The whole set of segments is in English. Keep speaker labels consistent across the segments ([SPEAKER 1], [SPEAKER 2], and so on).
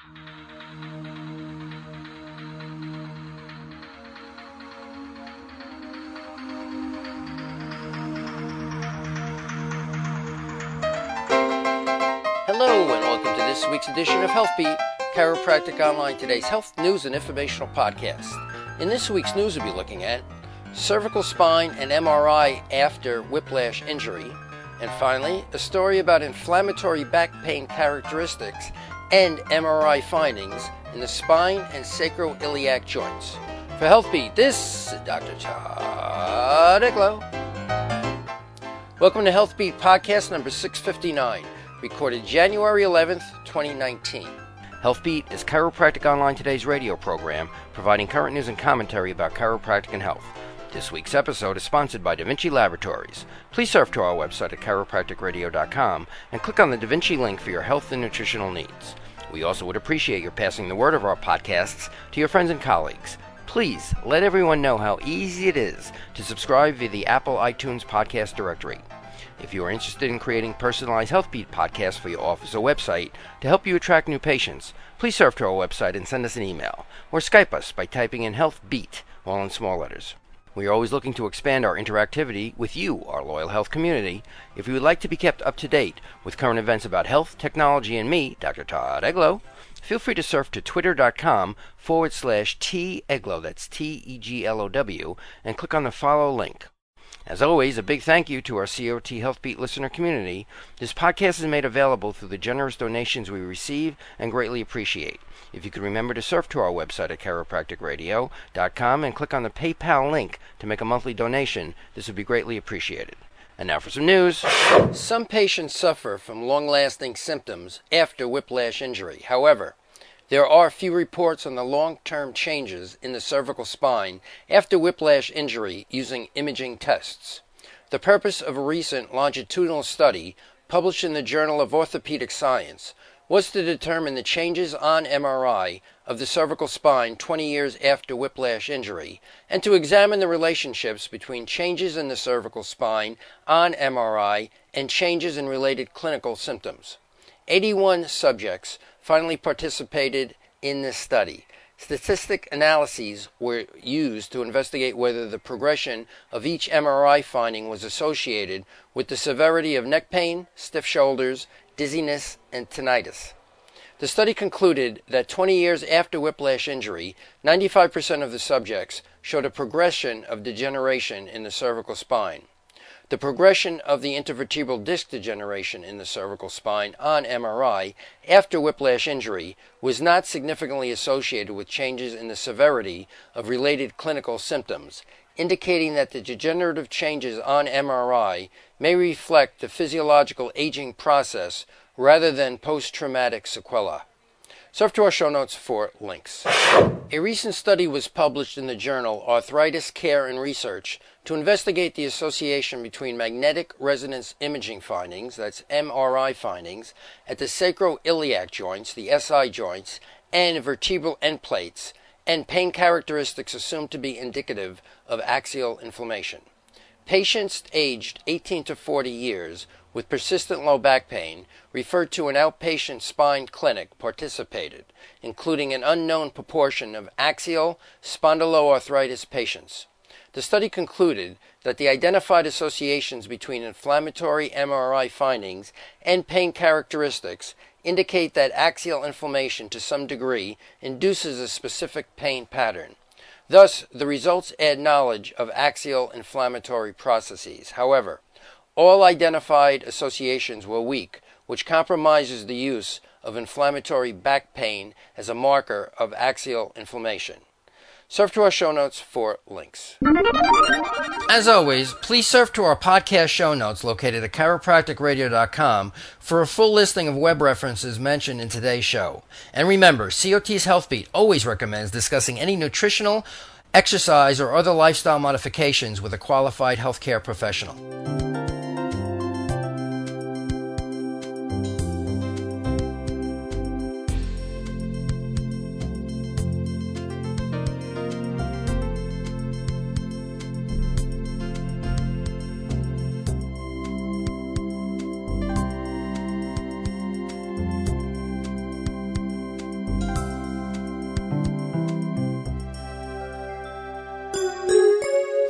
[SPEAKER 1] Hello and welcome to this week's edition of HealthBeat, Chiropractic Online, today's health news and informational podcast. In this week's news, we'll be looking at cervical spine and MRI after whiplash injury, and finally, a story about inflammatory back pain characteristics and MRI findings in the spine and sacroiliac joints. For HealthBeat, this is Dr. Todd Eglow. Welcome to HealthBeat podcast number 659. Recorded January 11th, 2019. HealthBeat is Chiropractic Online Today's radio program, providing current news and commentary about chiropractic and health. This week's episode is sponsored by Da Vinci Laboratories. Please surf to our website at chiropracticradio.com and click on the Da Vinci link for your health and nutritional needs. We also would appreciate your passing the word of our podcasts to your friends and colleagues. Please let everyone know how easy it is to subscribe via the Apple iTunes podcast directory. If you are interested in creating personalized HealthBeat podcasts for your office or website to help you attract new patients, please surf to our website and send us an email, or Skype us by typing in HealthBeat, all in small letters. We are always looking to expand our interactivity with you, our loyal health community. If you would like to be kept up to date with current events about health, technology, and me, Dr. Todd Eglow, feel free to surf to twitter.com/TEglow, that's TEGLOW, and click on the follow link. As always, a big thank you to our COT HealthBeat listener community. This podcast is made available through the generous donations we receive and greatly appreciate. If you could remember to surf to our website at chiropracticradio.com and click on the PayPal link to make a monthly donation, this would be greatly appreciated. And now for some news. Some patients suffer from long-lasting symptoms after whiplash injury. However, there are few reports on the long-term changes in the cervical spine after whiplash injury using imaging tests. The purpose of a recent longitudinal study published in the Journal of Orthopedic Science was to determine the changes on MRI of the cervical spine 20 years after whiplash injury and to examine the relationships between changes in the cervical spine on MRI and changes in related clinical symptoms. 81 subjects finally participated in this study. Statistic analyses were used to investigate whether the progression of each MRI finding was associated with the severity of neck pain, stiff shoulders, dizziness, and tinnitus. The study concluded that 20 years after whiplash injury, 95% of the subjects showed a progression of degeneration in the cervical spine. The progression of the intervertebral disc degeneration in the cervical spine on MRI after whiplash injury was not significantly associated with changes in the severity of related clinical symptoms, indicating that the degenerative changes on MRI may reflect the physiological aging process rather than post-traumatic sequelae. Surf to our show notes for links. A recent study was published in the journal Arthritis Care and Research to investigate the association between magnetic resonance imaging findings, that's MRI findings, at the sacroiliac joints, the SI joints, and vertebral end plates, and pain characteristics assumed to be indicative of axial inflammation. Patients aged 18 to 40 years with persistent low back pain referred to an outpatient spine clinic participated, including an unknown proportion of axial spondyloarthritis patients. The study concluded that the identified associations between inflammatory MRI findings and pain characteristics indicate that axial inflammation to some degree induces a specific pain pattern. Thus, the results add knowledge of axial inflammatory processes. However, all identified associations were weak, which compromises the use of inflammatory back pain as a marker of axial inflammation. Surf to our show notes for links. As always, please surf to our podcast show notes located at chiropracticradio.com for a full listing of web references mentioned in today's show. And remember, COT's HealthBeat always recommends discussing any nutritional, exercise, or other lifestyle modifications with a qualified healthcare professional.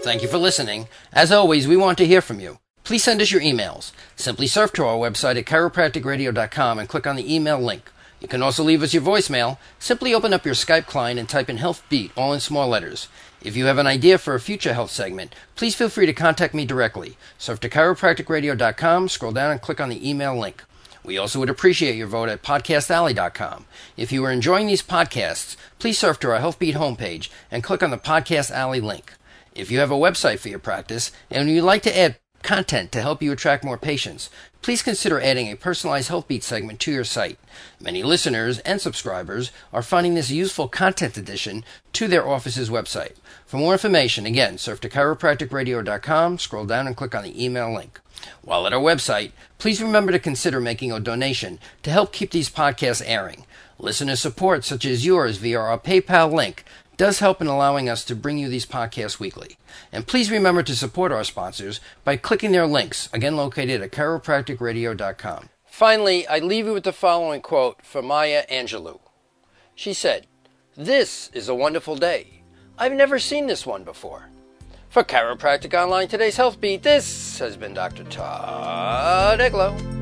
[SPEAKER 1] Thank you for listening. As always, we want to hear from you. Please send us your emails. Simply surf to our website at chiropracticradio.com and click on the email link. You can also leave us your voicemail. Simply open up your Skype client and type in Health Beat, all in small letters. If you have an idea for a future health segment, please feel free to contact me directly. Surf to chiropracticradio.com, scroll down and click on the email link. We also would appreciate your vote at podcastalley.com. If you are enjoying these podcasts, please surf to our Health Beat homepage and click on the Podcast Alley link. If you have a website for your practice and you'd like to add content to help you attract more patients, please consider adding a personalized Health Beat segment to your site. Many listeners and subscribers are finding this useful content addition to their office's website. For more information, again, surf to chiropracticradio.com, scroll down and click on the email link. While at our website, please remember to consider making a donation to help keep these podcasts airing. Listener support, such as yours via our PayPal link, does help in allowing us to bring you these podcasts weekly. And please remember to support our sponsors by clicking their links, again located at chiropracticradio.com. Finally, I leave you with the following quote from Maya Angelou. She said, "This is a wonderful day. I've never seen this one before." For Chiropractic Online, today's Health Beat, this has been Dr. Todd Eglow.